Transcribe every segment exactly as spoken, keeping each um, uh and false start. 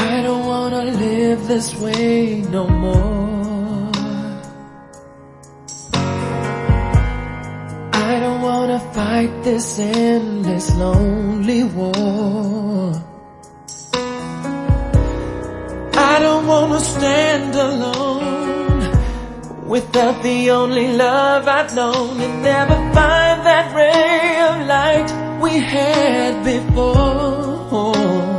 I don't wanna live this way no more. I don't wanna fight this endless lonely war. I don't wanna stand alone without the only love I've known, and never find that ray of light we had before.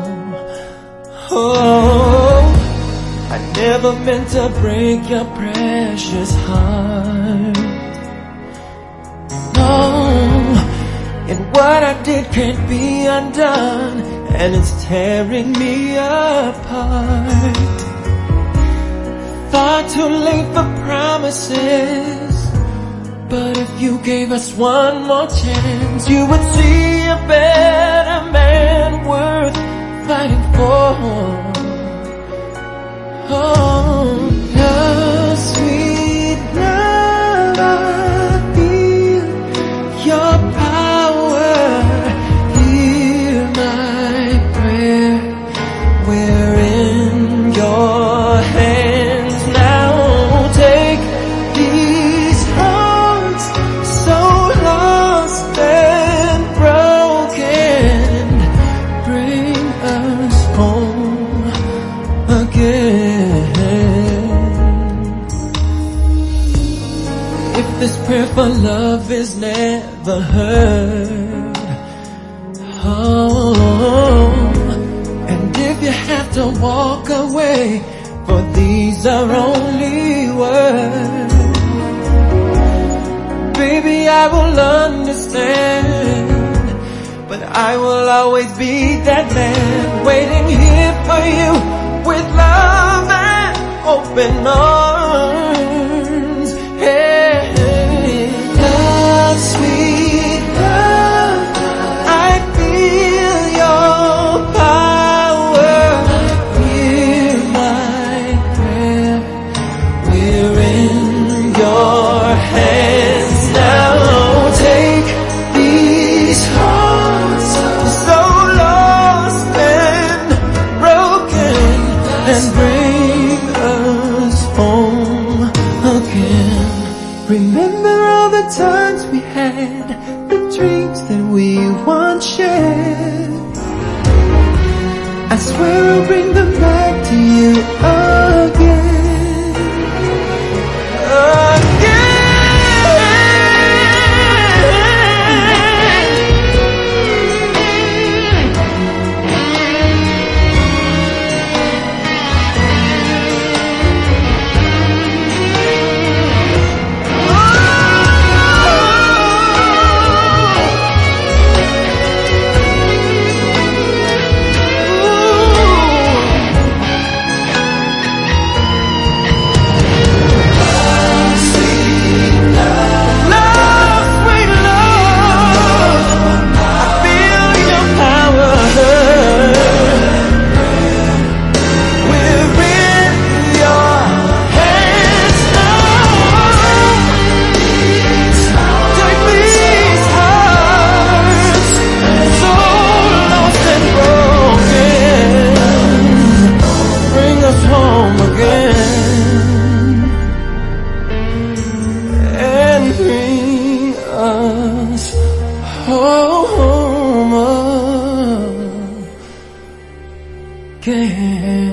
Oh, I never meant to break your precious heart. No, and what I did can't be undone, and it's tearing me apart. Far too late for promises, but if you gave us one more chance, you would see a better man worth fighting for. Oh, love, sweet love, I feel your power. Hear my prayer, we're in your hands now. Take these hearts so lost and broken, bring us home again. If this prayer for love is never heard, oh, and if you have to walk away, for these are only words, baby, I will understand, but I will always be that man waiting here for you with love and open arms. Hey, love, sweet love, I feel your power. Hear my prayer, we're in your hands now. Take these hearts so lost and broken, and bring us home again. Remember all the times we had, the dreams that we once shared. I swear I'll bring them back to you again. Home again.